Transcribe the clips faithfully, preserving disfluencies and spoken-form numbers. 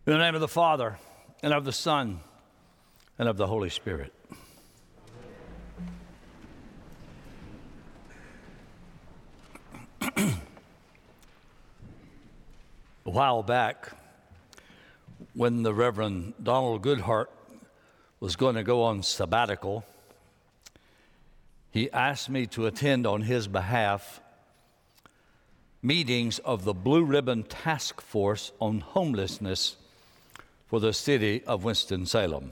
In the name of the Father, and of the Son, and of the Holy Spirit. A while back, when the Reverend Donald Goodhart was going to go on sabbatical, he asked me to attend on his behalf meetings of the Blue Ribbon Task Force on Homelessness for the city of Winston-Salem.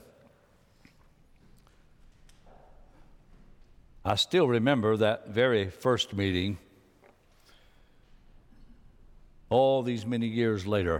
I still remember that very first meeting, all these many years later.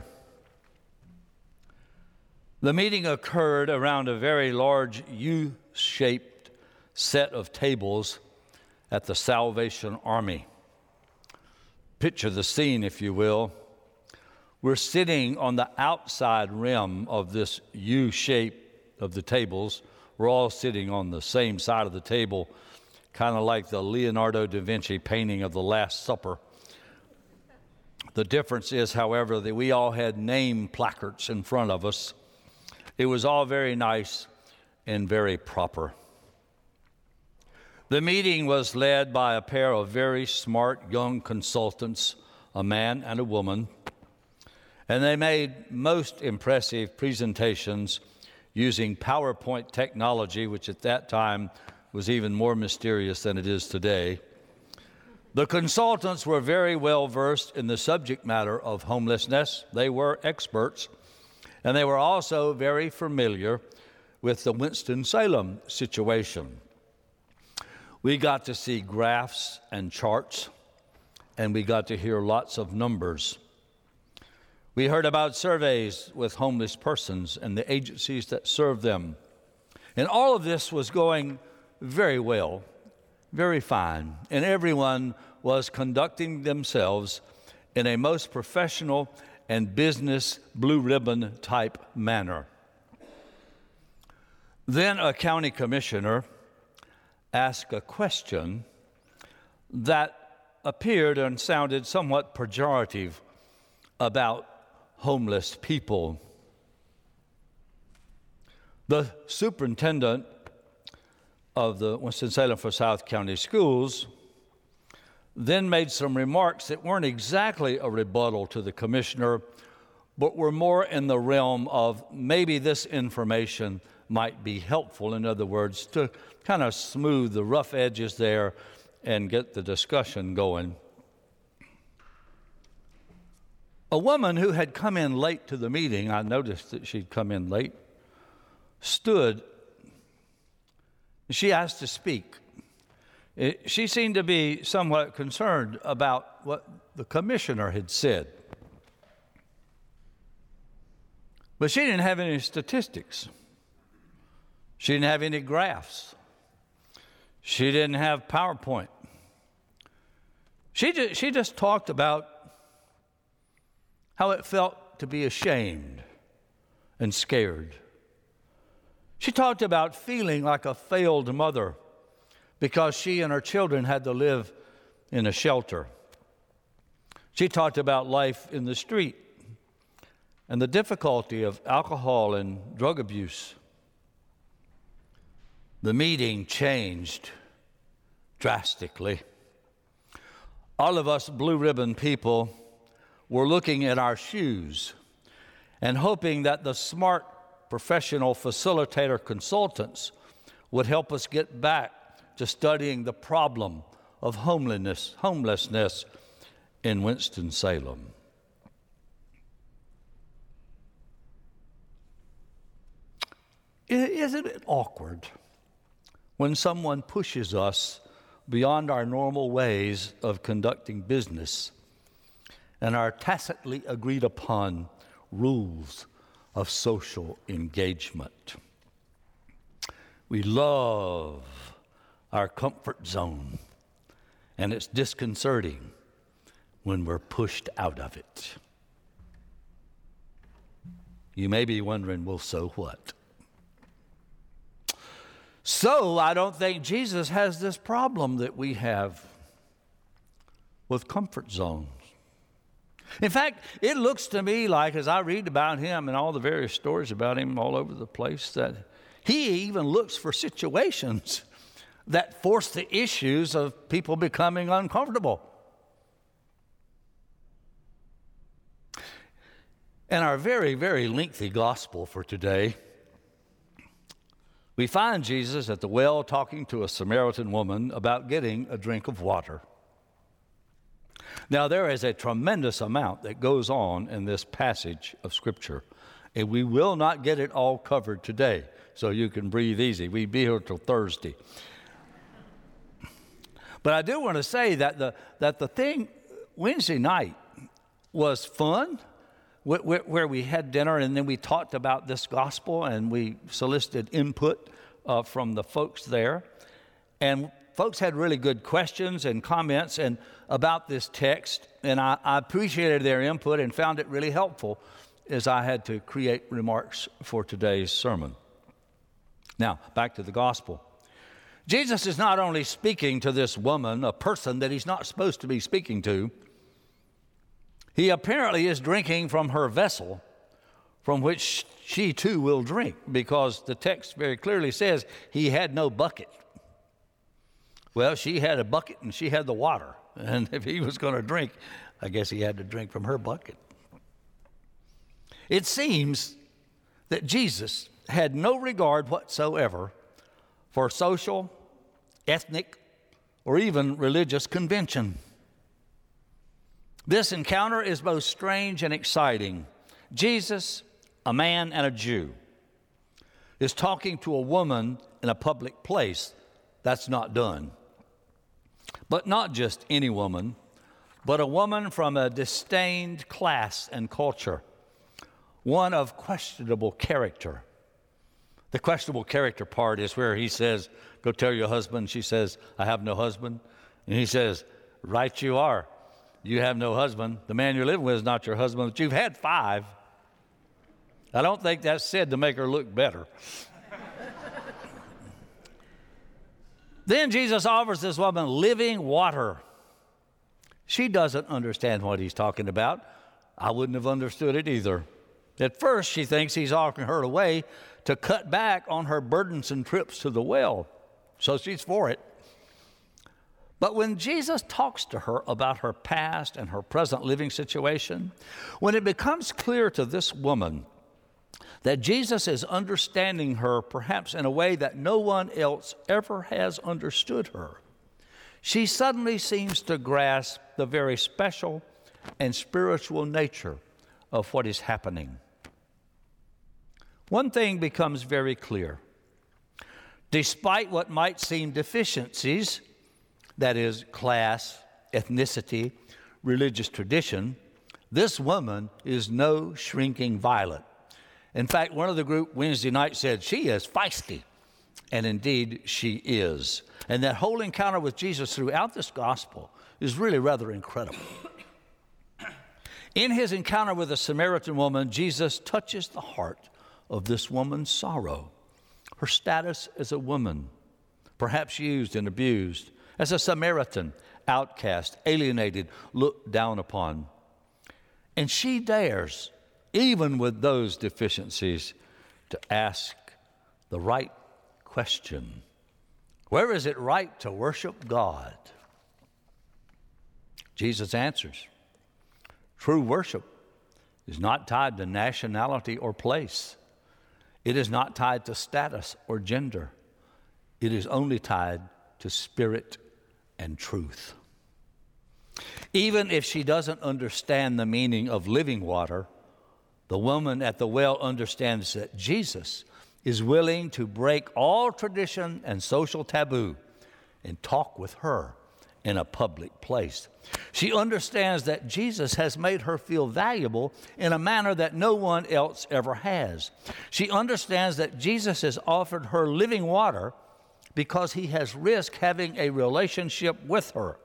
The meeting occurred around a very large U-shaped set of tables at the Salvation Army. Picture the scene, if you will. We're sitting on the outside rim of this U shape of the tables. We're all sitting on the same side of the table, kind of like the Leonardo da Vinci painting of the Last Supper. The difference is, however, that we all had name placards in front of us. It was all very nice and very proper. The meeting was led by a pair of very smart young consultants, a man and a woman, and they made most impressive presentations using PowerPoint technology, which at that time was even more mysterious than it is today. The consultants were very well versed in the subject matter of homelessness. They were experts, and they were also very familiar with the Winston-Salem situation. We got to see graphs and charts, and we got to hear lots of numbers. We heard about surveys with homeless persons and the agencies that serve them. And all of this was going very well, very fine, and everyone was conducting themselves in a most professional and business blue ribbon type manner. Then a county commissioner asked a question that appeared and sounded somewhat pejorative about homeless people. The superintendent of the Winston-Salem Forsyth County Schools then made some remarks that weren't exactly a rebuttal to the commissioner, but were more in the realm of maybe this information might be helpful. In other words, to kind of smooth the rough edges there and get the discussion going. A woman who had come in late to the meeting, I noticed that she'd come in late, stood. She asked to speak. It, she seemed to be somewhat concerned about what the commissioner had said. But she didn't have any statistics. She didn't have any graphs. She didn't have PowerPoint. She just, she just talked about how it felt to be ashamed and scared. She talked about feeling like a failed mother because she and her children had to live in a shelter. She talked about life in the street and the difficulty of alcohol and drug abuse. The meeting changed drastically. All of us blue ribbon people were looking at our shoes and hoping that the smart professional facilitator consultants would help us get back to studying the problem of homelessness, homelessness in Winston-Salem. Isn't it awkward when someone pushes us beyond our normal ways of conducting business and our tacitly agreed upon rules of social engagement? We love our comfort zone, and it's disconcerting when we're pushed out of it. You may be wondering, well, so what? So I don't think Jesus has this problem that we have with comfort zones. In fact, it looks to me like, as I read about him and all the various stories about him all over the place, that he even looks for situations that force the issues of people becoming uncomfortable. In our very, very lengthy gospel for today, we find Jesus at the well talking to a Samaritan woman about getting a drink of water. Now, there is a tremendous amount that goes on in this passage of Scripture, and we will not get it all covered today, so you can breathe easy. We'll be here till Thursday. But I do want to say that the, that the thing Wednesday night was fun, where, where we had dinner and then we talked about this gospel and we solicited input uh, from the folks there. And folks had really good questions and comments and about this text, and I, I appreciated their input and found it really helpful as I had to create remarks for today's sermon. Now, back to the gospel. Jesus is not only speaking to this woman, a person that he's not supposed to be speaking to. He apparently is drinking from her vessel, from which she too will drink, because the text very clearly says he had no bucket. Well, she had a bucket and she had the water. And if he was going to drink, I guess he had to drink from her bucket. It seems that Jesus had no regard whatsoever for social, ethnic, or even religious convention. This encounter is both strange and exciting. Jesus, a man and a Jew, is talking to a woman in a public place. That's not done. But not just any woman, but a woman from a disdained class and culture, one of questionable character. The questionable character part is where he says, go tell your husband. She says, I have no husband. And he says, right you are. You have no husband. The man you're living with is not your husband, but you've had five. I don't think that's said to make her look better. Then Jesus offers this woman living water. She doesn't understand what he's talking about. I wouldn't have understood it either. At first, she thinks he's offering her a way to cut back on her burdensome trips to the well. So she's for it. But when Jesus talks to her about her past and her present living situation, when it becomes clear to this woman that Jesus is understanding her perhaps in a way that no one else ever has understood her, she suddenly seems to grasp the very special and spiritual nature of what is happening. One thing becomes very clear. Despite what might seem deficiencies, that is, class, ethnicity, religious tradition, this woman is no shrinking violet. In fact, one of the group Wednesday night said, she is feisty. And indeed, she is. And that whole encounter with Jesus throughout this gospel is really rather incredible. In his encounter with the Samaritan woman, Jesus touches the heart of this woman's sorrow, her status as a woman, perhaps used and abused, as a Samaritan, outcast, alienated, looked down upon. And she dares, even with those deficiencies, to ask the right question. Where is it right to worship God? Jesus answers, true worship is not tied to nationality or place. It is not tied to status or gender. It is only tied to spirit and truth. Even if she doesn't understand the meaning of living water, the woman at the well understands that Jesus is willing to break all tradition and social taboo and talk with her in a public place. She understands that Jesus has made her feel valuable in a manner that no one else ever has. She understands that Jesus has offered her living water because he has risked having a relationship with her.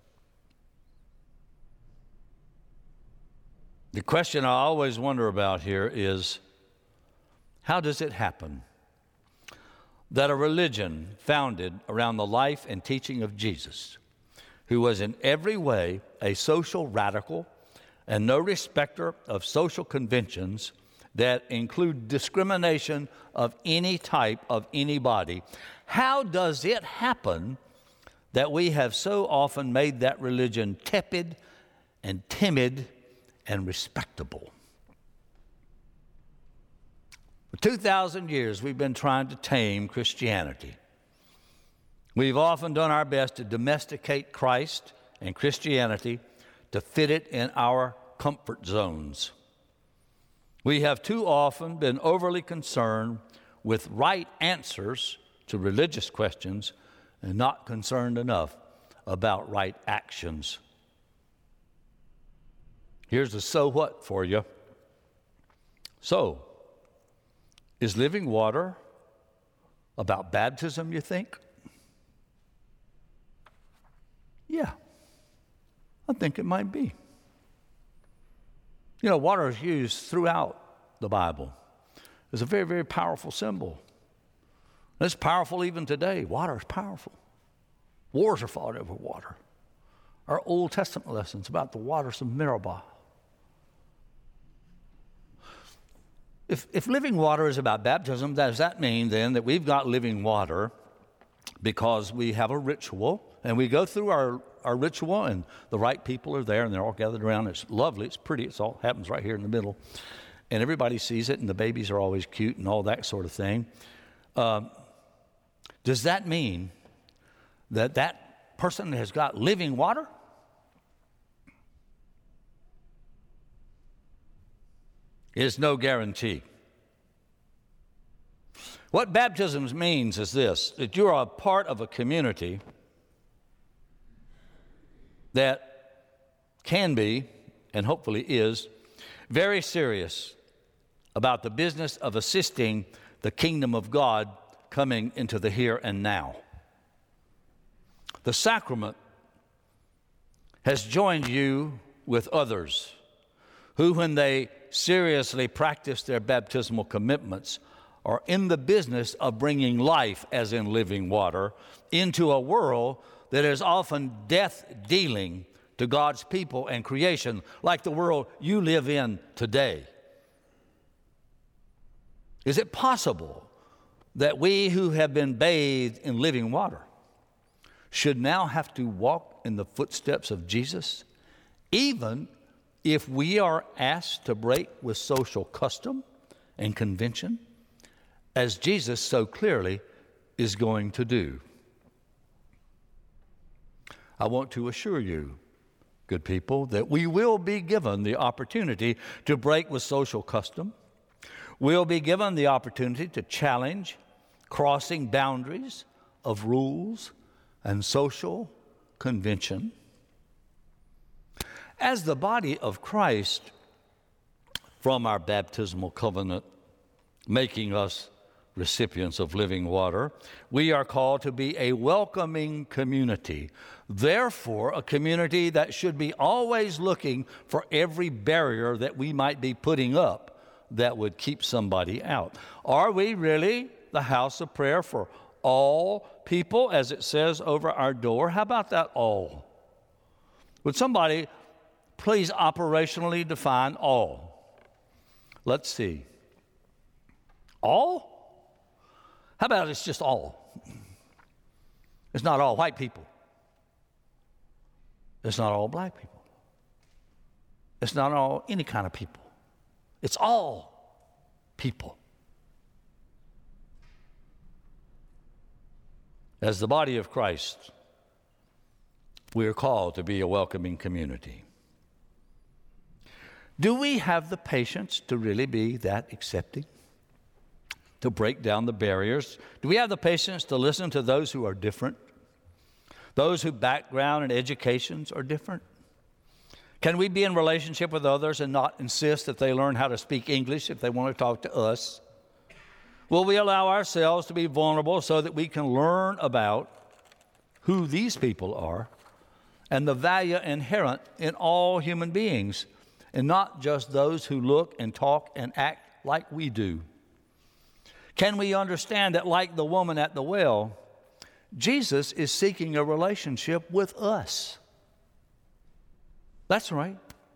The question I always wonder about here is, how does it happen that a religion founded around the life and teaching of Jesus, who was in every way a social radical, and no respecter of social conventions that include discrimination of any type of anybody. How does it happen that we have so often made that religion tepid and timid and respectable? For two thousand years, we've been trying to tame Christianity. We've often done our best to domesticate Christ and Christianity to fit it in our comfort zones. We have too often been overly concerned with right answers to religious questions and not concerned enough about right actions. Here's the so what for you. So, is living water about baptism, you think? Yeah, I think it might be. You know, water is used throughout the Bible. It's a very, very powerful symbol. It's powerful even today. Water is powerful. Wars are fought over water. Our Old Testament lessons about the waters of Meribah. If, if living water is about baptism, does that mean then that we've got living water because we have a ritual and we go through our, our ritual and the right people are there and they're all gathered around? It's lovely, it's pretty, it all happens right here in the middle. And everybody sees it and the babies are always cute and all that sort of thing. Um, does that mean that that person has got living water? Is no guarantee. What baptism means is this, that you're a part of a community that can be, and hopefully is, very serious about the business of assisting the kingdom of God coming into the here and now. The sacrament has joined you with others who, when they seriously practice their baptismal commitments, are in the business of bringing life, as in living water, into a world that is often death-dealing to God's people and creation, like the world you live in today. Is it possible that we who have been bathed in living water should now have to walk in the footsteps of Jesus, even if we are asked to break with social custom and convention, as Jesus so clearly is going to do? I want to assure you, good people, that we will be given the opportunity to break with social custom. We'll be given the opportunity to challenge crossing boundaries of rules and social convention. As the body of Christ, from our baptismal covenant, making us recipients of living water, we are called to be a welcoming community. Therefore, a community that should be always looking for every barrier that we might be putting up that would keep somebody out. Are we really the house of prayer for all people, as it says over our door? How about that all? Would somebody please operationally define all? Let's see. All? How about it's just all? It's not all white people. It's not all black people. It's not all any kind of people. It's all people. As the body of Christ, we are called to be a welcoming community. Do we have the patience to really be that accepting? To break down the barriers? Do we have the patience to listen to those who are different? Those whose background and educations are different? Can we be in relationship with others and not insist that they learn how to speak English if they want to talk to us? Will we allow ourselves to be vulnerable so that we can learn about who these people are and the value inherent in all human beings, and not just those who look and talk and act like we do? Can we understand that, like the woman at the well, Jesus is seeking a relationship with us? That's right.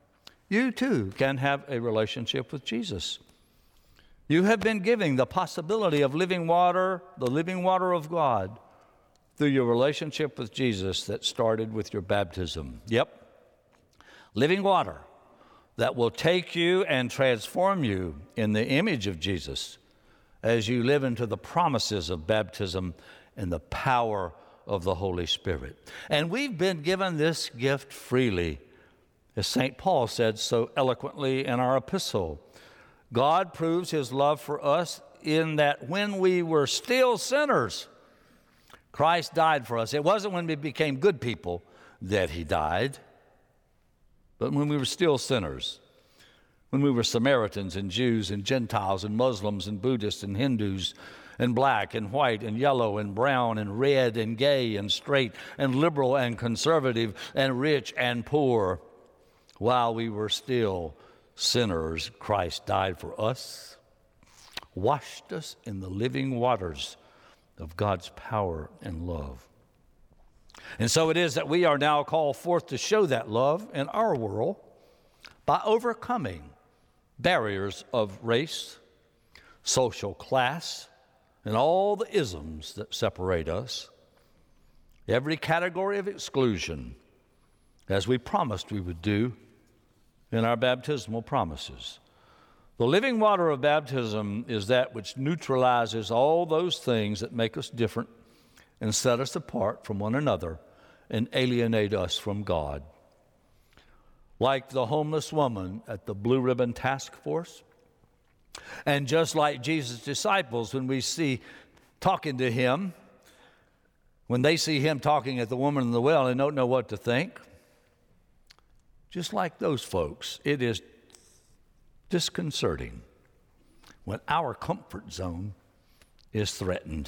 you too can have a relationship with Jesus. You have been given the possibility of living water, the living water of God, through your relationship with Jesus that started with your baptism. Yep. Living water that will take you and transform you in the image of Jesus as you live into the promises of baptism and the power of the Holy Spirit. And we've been given this gift freely, as Saint Paul said so eloquently in our epistle. God proves his love for us in that when we were still sinners, Christ died for us. It wasn't when we became good people that he died, but when we were still sinners, when we were Samaritans and Jews and Gentiles and Muslims and Buddhists and Hindus and black and white and yellow and brown and red and gay and straight and liberal and conservative and rich and poor, while we were still sinners, Christ died for us, washed us in the living waters of God's power and love. And so it is that we are now called forth to show that love in our world by overcoming barriers of race, social class, and all the isms that separate us, every category of exclusion, as we promised we would do in our baptismal promises. The living water of baptism is that which neutralizes all those things that make us different and set us apart from one another and alienate us from God. Like the homeless woman at the Blue Ribbon Task Force, and just like Jesus' disciples, when we see talking to him, when they see him talking at the woman in the well and don't know what to think, just like those folks, it is disconcerting when our comfort zone is threatened.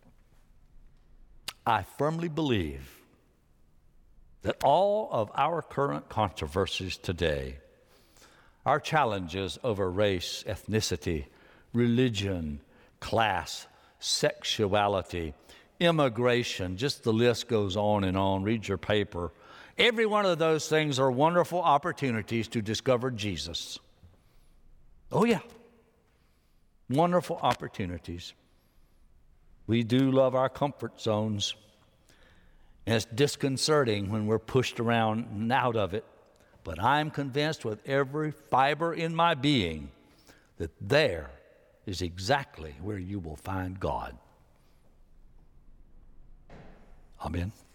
I firmly believe that all of our current controversies today, our challenges over race, ethnicity, religion, class, sexuality, immigration, just the list goes on and on. Read your paper. Every one of those things are wonderful opportunities to discover Jesus. Oh, yeah. Wonderful opportunities. We do love our comfort zones. And it's disconcerting when we're pushed around and out of it. But I'm convinced with every fiber in my being that there is exactly where you will find God. Amen.